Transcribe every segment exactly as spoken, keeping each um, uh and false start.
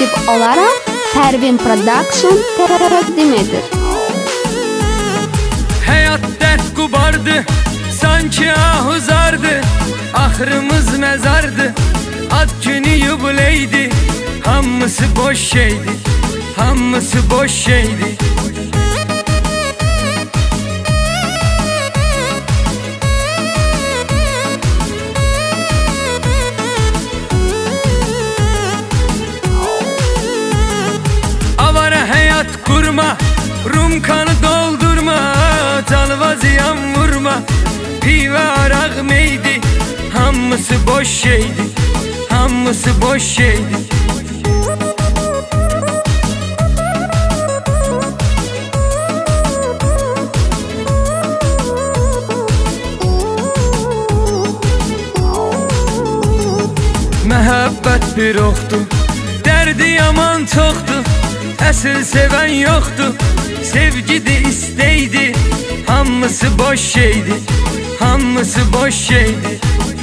ekskluziv olaraq Pervin Production təqdim edir. Həyat dərd qubardı, sanki ahuzardı, axırımız məzardı, ad günü yubileydi, hamısı boş şeydi, hamısı boş şeydi. Avara həyat kurma, rum kanı doldurma, çalva ziyan vurma, pivə araq meydi, hamısı boş şeydi, hamısı boş şeydi. Məhəbbət bir oxdur, dərdi yaman çoxdur, əsl sevən yoxdur, sevgidir, istəydi, hamısı boş şeydi, hamısı boş şeydi.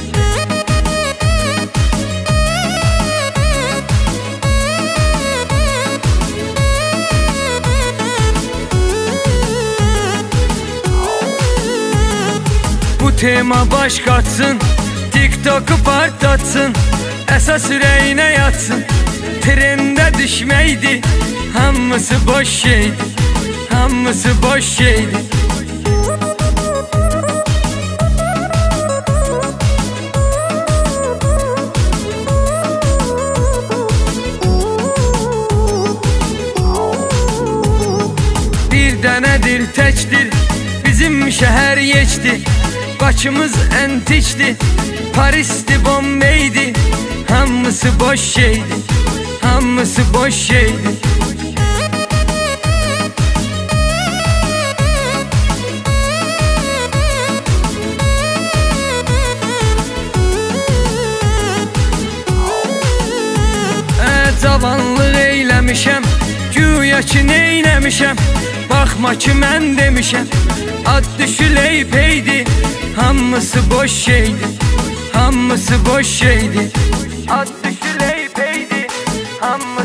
Bu tema baş qaçsın, TikTok'u partlatsın, əsas ürəyinə yatsın, trendə düşməkdi, hamısı boş şeydi, hamısı boş şeydi. Bir dənədir, təkdir, bizim şəhər yecdi, Bakımız əntikdi, Paris'ti, Bombey'di, hamısı boş şeydi, hamısı boş şeydi. Ə, cavanlıq eyləmişəm, güya ki neynəmişəm, baxma ki mən demişəm, ad düşüley peydi, hamısı boş şeydi, hamısı boş şeydi. Ad düşüley peydi, hamısı